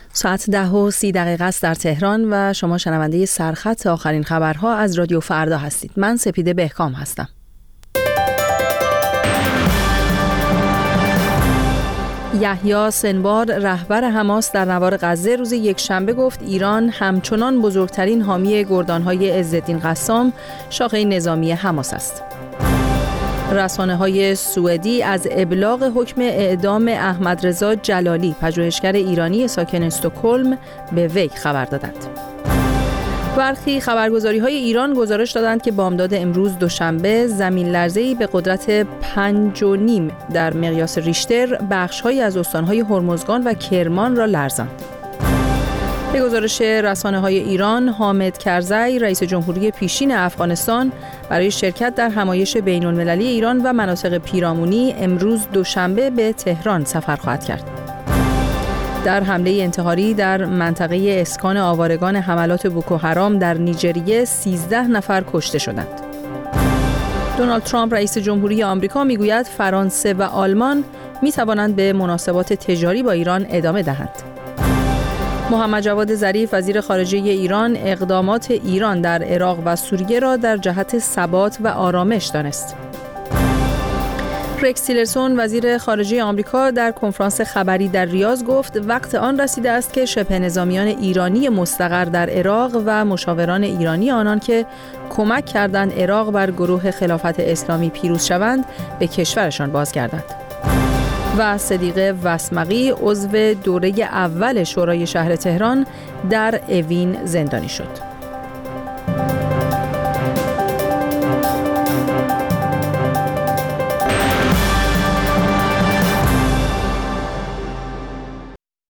ساعت 10:30 است در تهران و شما شنونده سرخط آخرین خبرها از رادیو فردا هستید. من سپیده بهکام هستم. یحیی سنوار رهبر حماس در نوار غزه روز یکشنبه گفت ایران همچنان بزرگترین حامی گردانهای عزالدین قسام شاخه نظامی حماس است. رسانه‌های سوئدی از ابلاغ حکم اعدام احمدرضا جلالی، پژوهشگر ایرانی ساکن استکهلم، به وی خبر دادند. برخی خبرگزاری‌های ایران گزارش دادند که بامداد امروز دوشنبه زمین لرزه‌ای به قدرت 5.5 در مقیاس ریشتر بخش‌هایی از استان‌های هرمزگان و کرمان را لرزاند. به گزارش رسانه‌های ایران، حامد کرزی، رئیس جمهوری پیشین افغانستان، برای شرکت در همایش بین‌المللی ایران و مناطق پیرامونی امروز دوشنبه به تهران سفر خواهد کرد. در حمله انتحاری در منطقه اسکان آوارگان حملات بوکوحرام در نیجریه 13 نفر کشته شدند. دونالد ترامپ رئیس جمهوری آمریکا میگوید فرانسه و آلمان میتوانند به مناسبات تجاری با ایران ادامه دهند. محمد جواد ظریف وزیر خارجه ایران اقدامات ایران در عراق و سوریه را در جهت ثبات و آرامش دانست. رکس تیلرسون وزیر خارجه آمریکا در کنفرانس خبری در ریاض گفت وقت آن رسیده است که شبه نظامیان ایرانی مستقر در عراق و مشاوران ایرانی آنان که کمک کردند عراق بر گروه خلافت اسلامی پیروز شوند به کشورشان بازگردند. و صدیقه وسمقی عضو دوره اول شورای شهر تهران در اوین زندانی شد.